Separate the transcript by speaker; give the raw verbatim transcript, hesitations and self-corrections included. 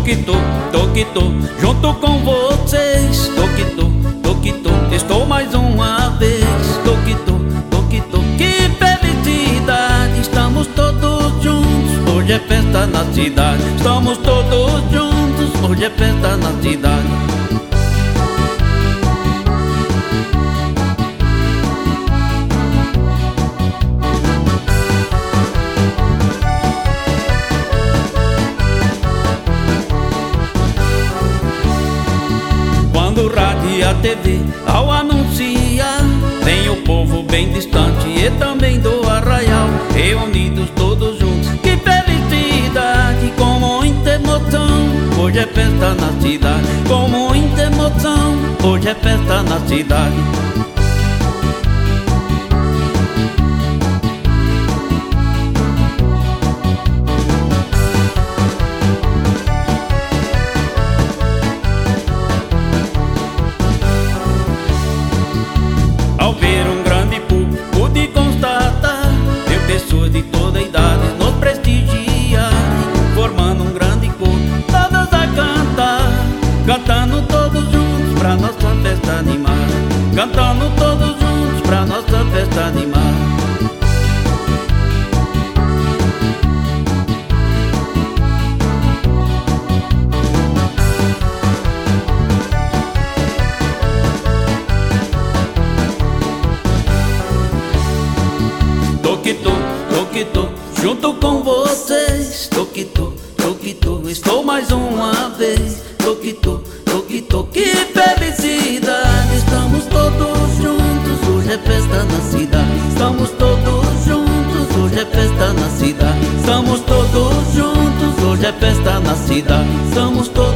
Speaker 1: que tô, tô que tô, junto com vocês. Tô que tô, tô que tô, estou mais uma vez. Tô que tô, tô que tô, que felicidade. Estamos todos juntos, hoje é festa na cidade. Estamos todos juntos, hoje é festa na cidade. Quando o rádio e a T V ao anunciar, vem o povo bem distante e também do arraial, reunidos todos juntos, que felicidade, com muita emoção. Hoje é festa na cidade, com muita emoção. Hoje é festa na cidade. Ao ver um grande público pude constatar, ver pessoas de toda a idade nos prestigiarem, formando um grande coro, todos a cantar, cantando todos juntos pra nossa festa animar, cantando todos juntos pra nossa festa animar. Tô que tô, tô que tô, junto com vocês. Tô que tô, tô que tô, estou mais uma vez. Tô que tô, tô que tô, que felicidade. Estamos todos juntos, hoje é festa na cidade. Estamos todos juntos, hoje é festa na cidade. Estamos todos juntos, hoje é festa na cidade. Estamos todos